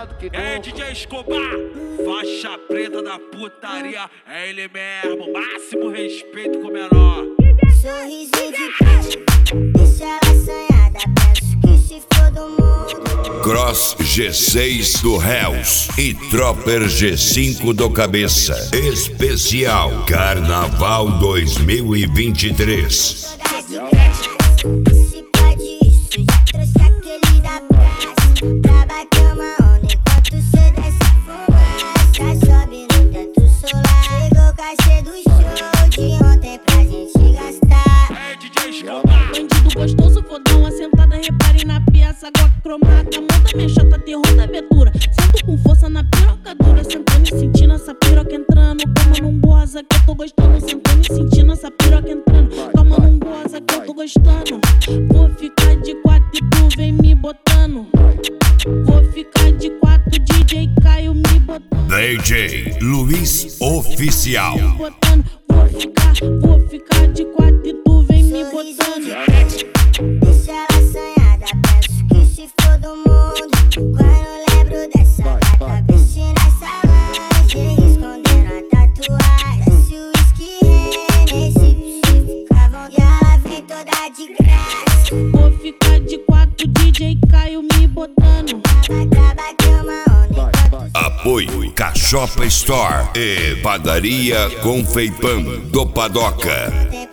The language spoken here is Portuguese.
pesado que É DJ Escobar, faixa preta da putaria. É ele mesmo, máximo respeito com o menor. Sorriso de peixe, deixa ela assanhada. Penso que se for do mundo. Cross G6 do Hells e Tropper G5 do Cabeça. Especial Carnaval 2023. Se pode isso, já trouxe aquele da praça. Pra bater uma onda enquanto cê desce a fumaça. Sobe no teto solar. Chegou o cachê do show de ontem pra gente gastar. É DJ Escobar. Bandido gostoso, fodão, assentada, repare na peça. Glock cromada, monta minha chata, terror da aventura. Sento com força na piroca dura, sentando e sentindo essa piroca entrando. Toma, não goza que eu tô gostando, sentando e sentindo essa piroca entrando. Toma, não goza que eu tô gostando. Vou ficar de 4 e tu vem me botando. Vou ficar de 4, DJ Caio me botando. DJ Luiz Oficial. Botando, vou ficar de 4 e tu vem me botando. Deixa ela assanhada, penso que se for do mundo. Quando lembro dessa gata, vestindo essa lingerie, escondendo a tatuagem. Se o whisky Hennessy, se ficavam e ela vem toda de graça. Vou ficar de 4, DJ Caio me botando. Acaba que uma onda enquanto Apoio Cachopa Store e Padaria Confeipão do Padoca. tem